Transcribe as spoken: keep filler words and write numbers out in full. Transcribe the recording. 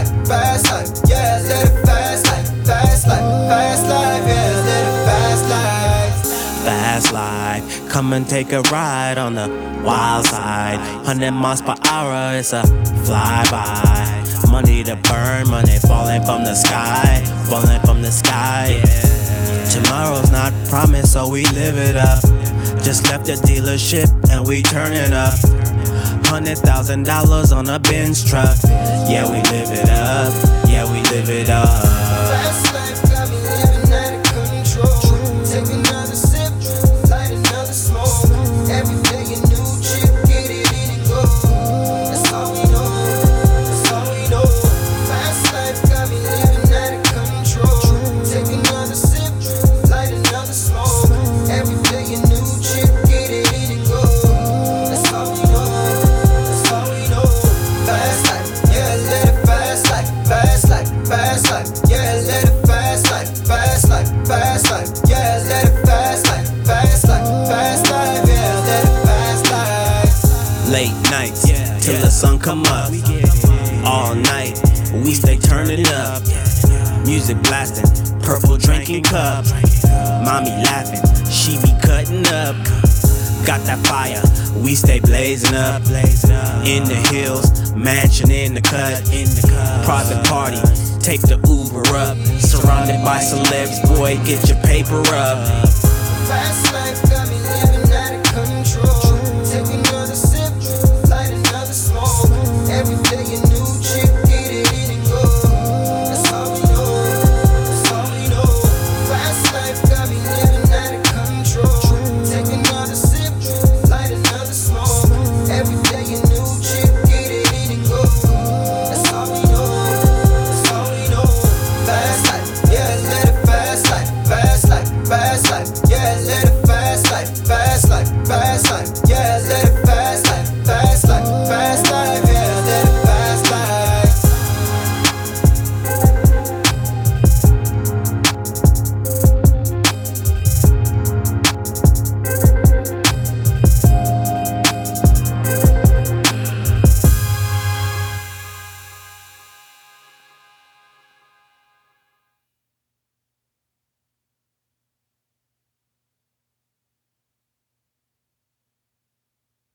life, fast life, yeah, live it fast life, fast life, fast life, yeah, live it fast life. Fast life, come and take a ride on the wild side. Hundred miles per hour, it's a flyby. Money to burn, money falling from the sky, falling from the sky. Tomorrow's not promised, so we live it up. Just left the dealership and we turn it up. Hundred thousand dollars on a Benz truck. Yeah, we live it up. Yeah, we live it up. Fast life got me living out of control. Take another sip, light another smoke. Every day a new chick, get it in and go. That's all we know. That's all we know. Fast life got me living out of control. Take another sip, light another smoke. Every day a new chick, get it in and go. That's all we know. That's all we know. Fast life, yeah, live it fast life, fast life, fast life, yeah, live it fast life, fast life, fast life, yeah, live it fast life, fast life, fast life, yeah, live it fast life. Late nights till the sun come up. All night we stay turning up. Music blasting, purple drinking cup. Mommy laughing, she be cutting up. Got that fire, we stay blazing up. In the hills, mansion in the cut. Private party, take the Uber up. Surrounded by celebs, boy, get your paper up. Fast life.